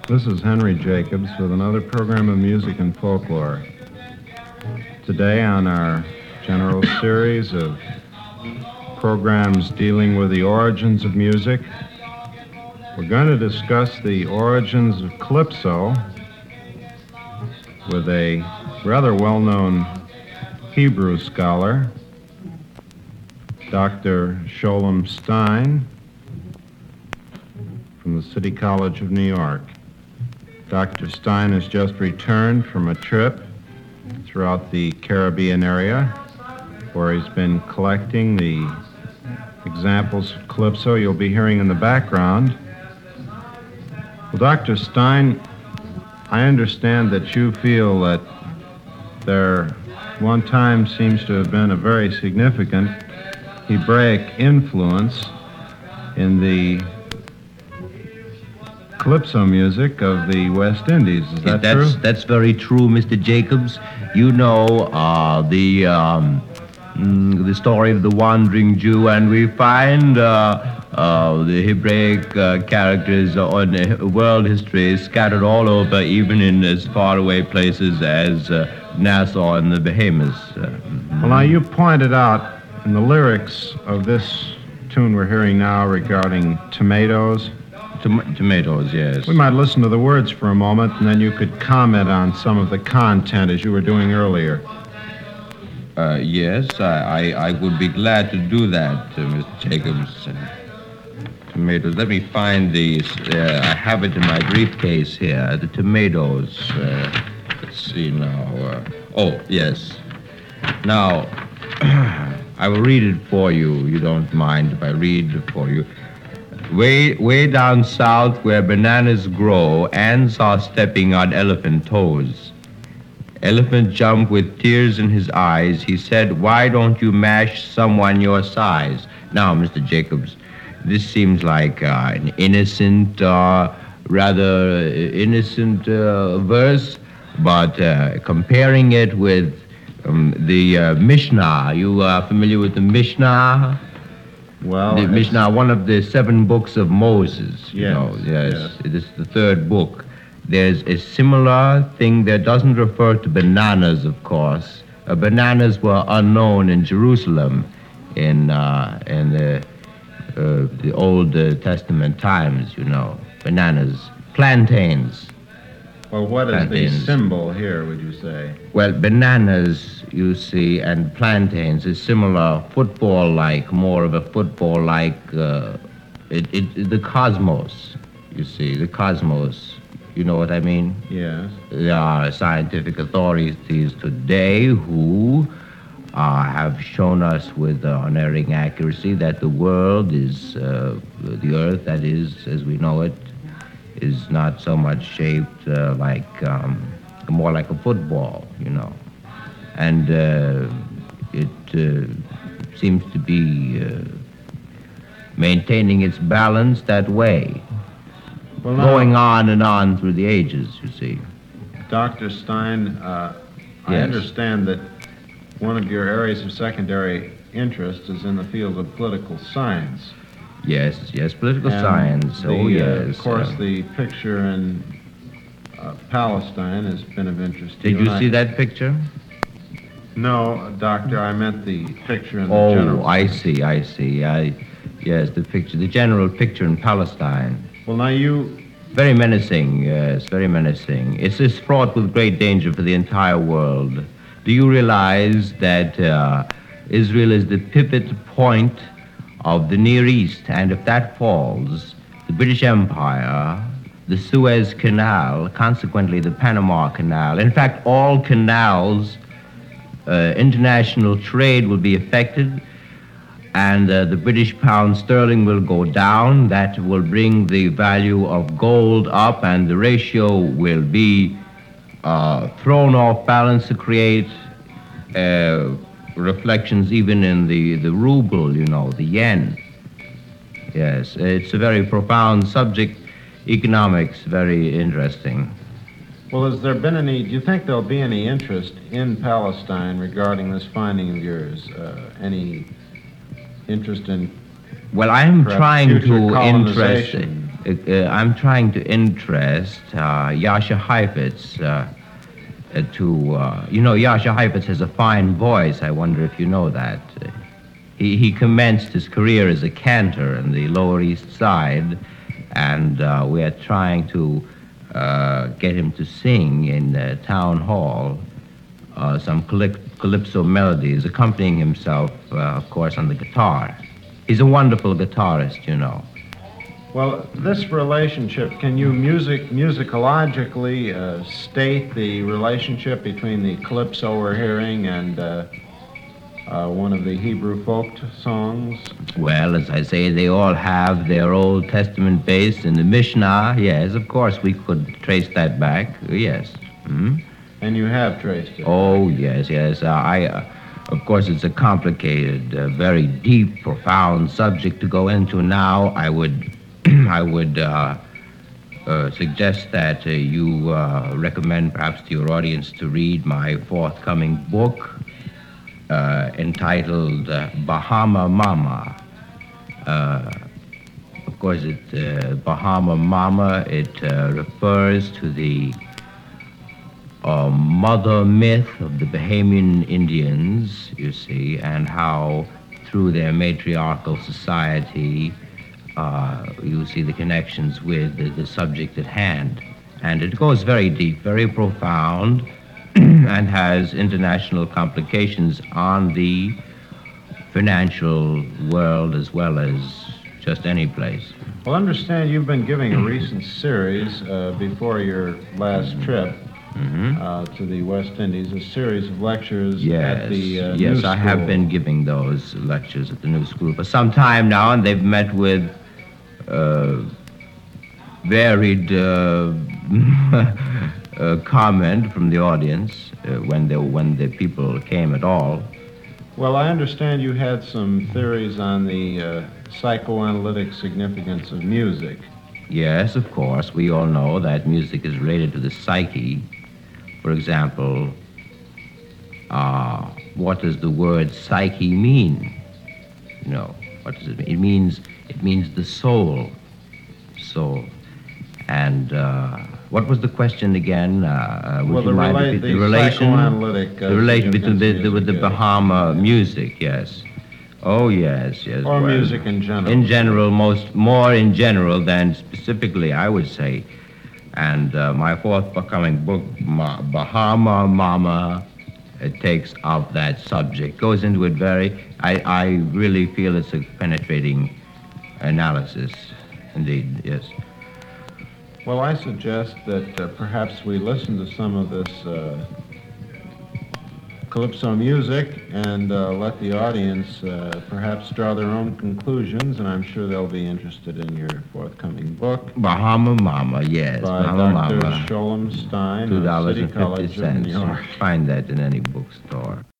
This is Henry Jacobs with another program of music and folklore. Today on our general series of programs dealing with the origins of music, we're going to discuss the origins of calypso with a rather well-known Hebrew scholar, Dr. Sholem Stein from the City College of New York. Dr. Stein has just returned from a trip throughout the Caribbean area where he's been collecting the examples of calypso you'll be hearing in the background. Well, Dr. Stein, I understand that you feel that there one time seems to have been a very significant Hebraic influence in the calypso music of the West Indies. Is that true? That's very true, Mr. Jacobs. You know the story of the wandering Jew, and we find the Hebraic characters on world history scattered all over, even in as far away places as Nassau and the Bahamas. Well, now you pointed out in the lyrics of this tune we're hearing now regarding tomatoes. Tomatoes, yes. We might listen to the words for a moment, and then you could comment on some of the content as you were doing earlier. Yes, I would be glad to do that, Mr. Jacobs. Tomatoes. Let me find these. I have it in my briefcase here. The tomatoes. Let's see now. Oh, yes. Now, I will read it for you. You don't mind if I read it for you. Way down south where bananas grow, ants are stepping on elephant toes. Elephant jumped with tears in his eyes. He said, "Why don't you mash someone your size?" Now, Mr. Jacobs, this seems like an innocent, rather innocent verse, but comparing it with the Mishnah, you are familiar with the Mishnah? Well, the Mishnah, one of the 7 books of Moses. Yes. Yes. It is the 3rd book. There's a similar thing that doesn't refer to bananas, of course. Bananas were unknown in Jerusalem in the Old Testament times, you know. Bananas. Plantains. Well, what is the symbol here, would you say? Well, bananas, you see, and plantains is similar, football-like, more of a football-like, the cosmos, you see, the cosmos. You know what I mean? Yes. There are scientific authorities today who have shown us with unerring accuracy that the world is, the earth, that is, as we know it, is not so much shaped more like a football, you know. And it seems to be maintaining its balance that way, well, now, going on and on through the ages, you see. Dr. Stein, I Yes. understand that one of your areas of secondary interest is in the field of political science. Yes, political And science. Of course, the picture in Palestine has been of interest to you. Did you see that picture? No, Doctor, I meant the picture in the general. Oh, I see. Yes, the picture, the general picture in Palestine. Well, now you... Very menacing, yes, very menacing. It's fraught with great danger for the entire world. Do you realize that Israel is the pivot point of the Near East, and if that falls, the British Empire, the Suez Canal, consequently the Panama Canal, in fact, all canals, international trade will be affected, and the British pound sterling will go down. That will bring the value of gold up, and the ratio will be thrown off balance to create reflections even in the ruble, you know, the yen. Yes, it's a very profound subject. Economics, very interesting. Well, has there been any, do you think there'll be any interest in Palestine regarding this finding of yours? Any interest in Well, I am perhaps trying future to interest. colonization? I'm trying to interest Yasha Heifetz Yasha Heifetz has a fine voice. I wonder if you know that. He commenced his career as a cantor in the Lower East Side, and we are trying to get him to sing in the town hall some calypso melodies, accompanying himself, of course, on the guitar. He's a wonderful guitarist, you know. Well, this relationship, can you musicologically state the relationship between the calypso we're hearing and one of the Hebrew folk songs? Well, as I say, they all have their Old Testament base in the Mishnah. Yes, of course, we could trace that back. Yes. Hmm? And you have traced it. Oh, yes. Of course, it's a complicated, very deep, profound subject to go into now. I would suggest that you recommend perhaps to your audience to read my forthcoming book entitled Bahama Mama. Of course, Bahama Mama, it refers to the mother myth of the Bahamian Indians, you see, and how through their matriarchal society, you see the connections with the subject at hand. And it goes very deep, very profound, and has international complications on the financial world as well as just any place. Well, I understand you've been giving a recent series before your last trip to the West Indies, a series of lectures at the New School. I have been giving those lectures at the New School for some time now, and they've met with varied comment from the audience when the people came at all. Well, I understand you had some theories on the psychoanalytic significance of music. Yes, of course. We all know that music is related to the psyche. For example, what does the word psyche mean? You know, what does it mean? It means the soul. Soul. And what was the question again? The relation between with the Bahama music, yes. Oh, yes. Or music in general. In general, more in general than specifically, I would say. And my forthcoming book, Bahama Mama, it takes up that subject, goes into it I really feel it's a penetrating analysis, indeed, yes. Well, I suggest that perhaps we listen to some of this calypso music and let the audience perhaps draw their own conclusions, and I'm sure they'll be interested in your forthcoming book. Bahama Mama, yes. By Bahama Dr. Mama. Sholem Stein of City College of New York. Find that in any bookstore.